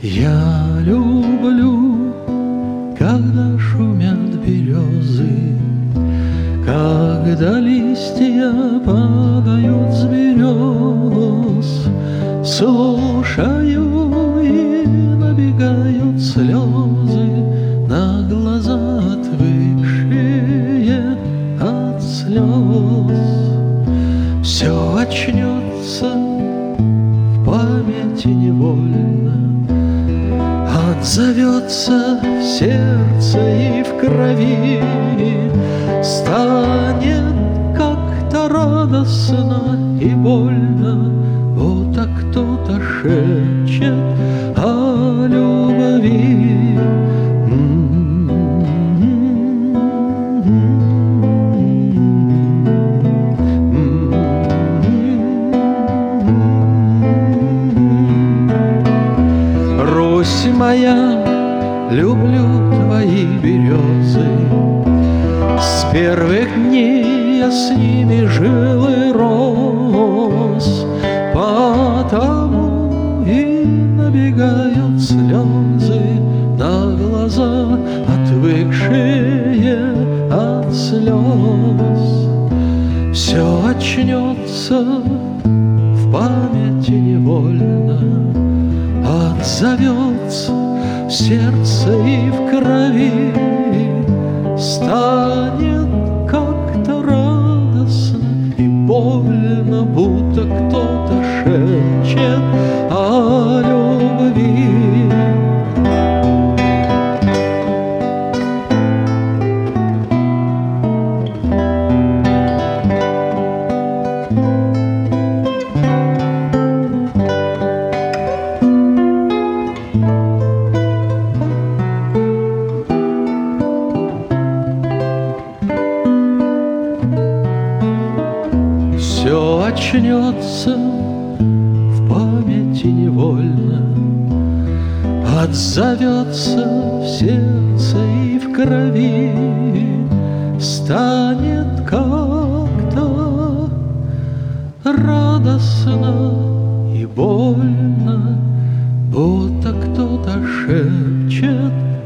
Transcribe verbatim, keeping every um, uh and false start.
Я люблю, когда шумят березы, когда листья падают с берез. Слушаю, и набегают слезы на глаза, отвыкшие от слез. Все очнется в памяти невольно, отзовется в сердце и в крови, станет как-то радостно и больно, будто кто-то шепчет о любви. Русь моя, люблю твои березы, с первых дней я с ними жил и рос, потому и набегают слезы на глаза, отвыкшие от слез. Все очнется в памяти невольно, отзовется в сердце и в крови, станет как-то радостно и больно, будто кто-то шепчет о любви. Все очнется в памяти невольно, отзовется в сердце и в крови, станет как-то радостно и больно, будто кто-то шепчет